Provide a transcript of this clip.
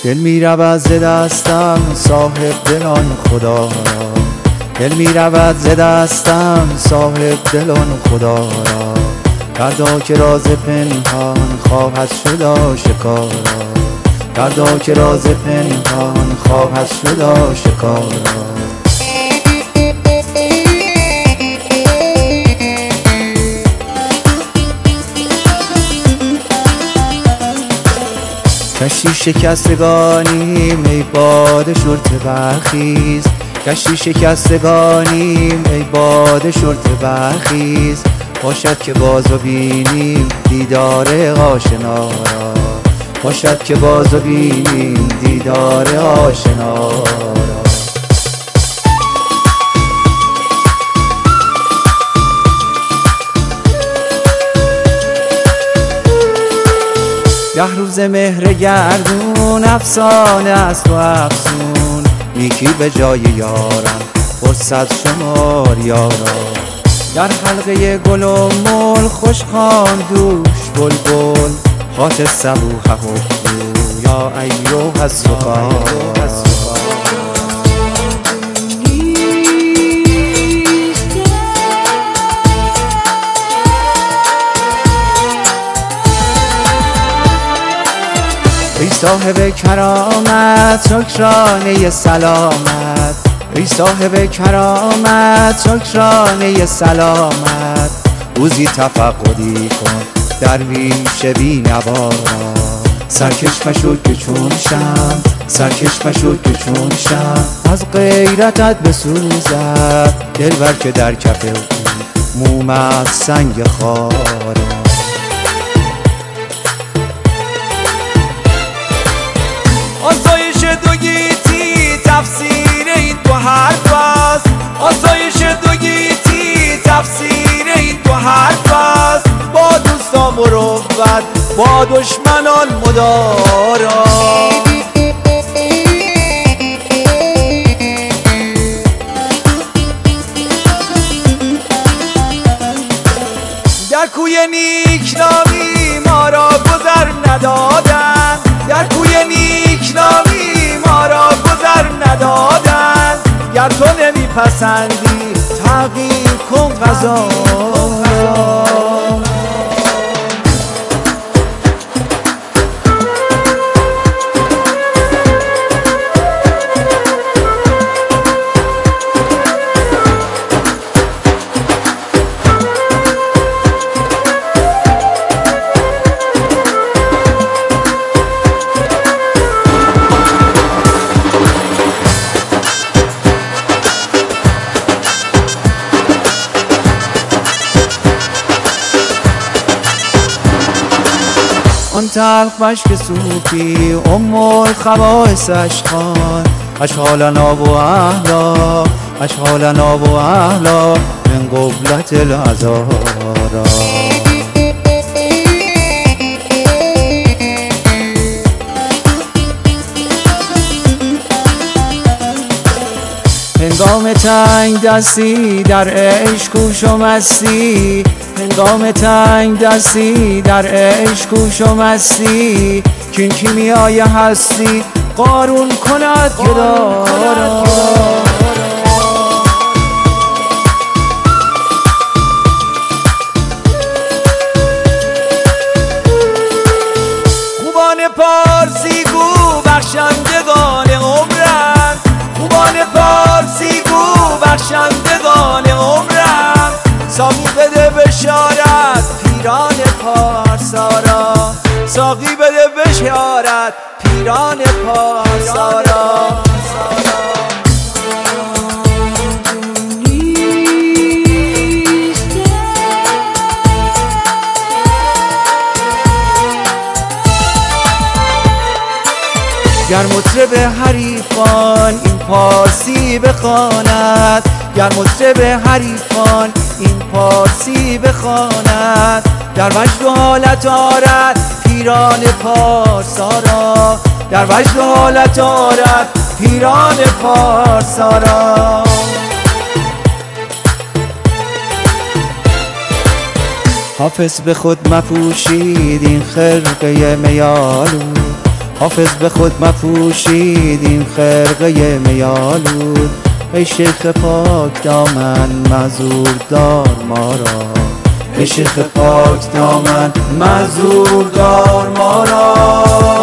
دل می رود ز دستم صاحب دلان خدا را، دل می رود ز دستم صاحب دلان خدا را. دردا که راز پنهان خواهد شد آشکارا، دردا که راز پنهان خواهد شد آشکارا. کشتی شکستگانیم ای باد شرطه برخیز، کشتی شکستگانیم ای باد شرطه برخیز. باشد که بازو بینیم دیدار آشنا را، باشد که بازو بینیم دیدار آشنا را. ده روز مهر گردون افسانه است و افسون، نیکی به جای یارم فرصت شمار یارا. در حلقه گل و مل خوش خواند دوش بلبل، خاط صبوح حبو یا ایوه السفار. ای صاحب کرامت شکرانه سلامت، ای صاحب کرامت شکرانه سلامت. روزی تفقدی کن درویش بی نوا را، سرکش مشو که چون شم، سرکش مشو که چون شم. از غیرتت بسوزد دلبر که در کف او موم از سنگ خارا. آسایش دو گیتی تفسیر این دو حرف است، آسایش دو گیتی تفسیر این دو حرف است. با دوستان مروت با دشمنان مدارا، در کوی نیکنامی ما را گذر ندادند، در کوی نیکنامی ما را گذر ندادند. گر تو نمیپسندی تغییر کن قضا را. آن تلخ مشک صوفی ام الخبائث اشخان، اشغالنا و اهلا، اشغالنا و اهلا من قبلة العذارا. هنگام تنگ دستی در عشق کوش و مستی، هنگام تنگ دستی در عشق کوش و مستی. کین کیمیای هستی قارون کند گدا را. خوبان پارسی گو بخشندگان عمرند، خوبان پارسی گو بخشندگان عمرند. ساقی بده بشارت پیران پارسا را، ساقی بده بشارت پیران پارسا را. گر مطرب حریفان این پارسی بخواند، گر مطرب حریفان این پارسی بخواند. در وجد و حالت آرد پیران پارسا را، در وجد و حالت آرد پیران پارسا را. حافظ به خود مپوشید این خرقه میالود، حافظ به خود مپوشید این خرقه میالود. ای شیخ پاک دامن معذور دار ما را، ای شیخ پاک دامن معذور دار ما را.